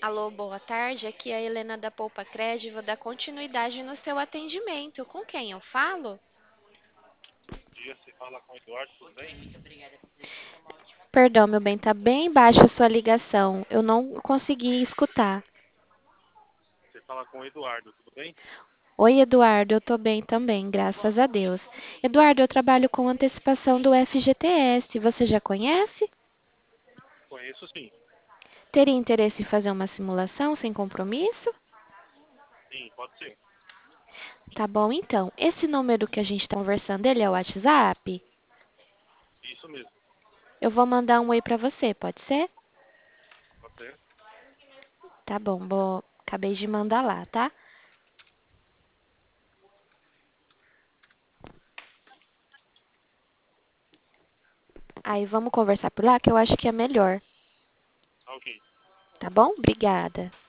Alô, boa tarde. Aqui é a Helena da Poupa Crédito. Vou dar continuidade no seu atendimento. Com quem eu falo? Dia você fala com o Eduardo, tudo bem? Perdão, meu bem, tá bem baixa a sua ligação. Eu não consegui escutar. Você fala com o Eduardo, tudo bem? Oi, Eduardo, eu tô bem também, graças a Deus. Eduardo, eu trabalho com antecipação do FGTS. Você já conhece? Conheço sim. Teria interesse em fazer uma simulação sem compromisso? Sim, pode ser. Tá bom, então. Esse número que a gente está conversando, ele é o WhatsApp? Isso mesmo, Eu vou mandar um oi pra você, pode ser? pode ser. Tá bom, acabei de mandar lá, tá? Aí vamos conversar por lá, que eu acho que é melhor. Tá ok. Tá bom? Obrigada.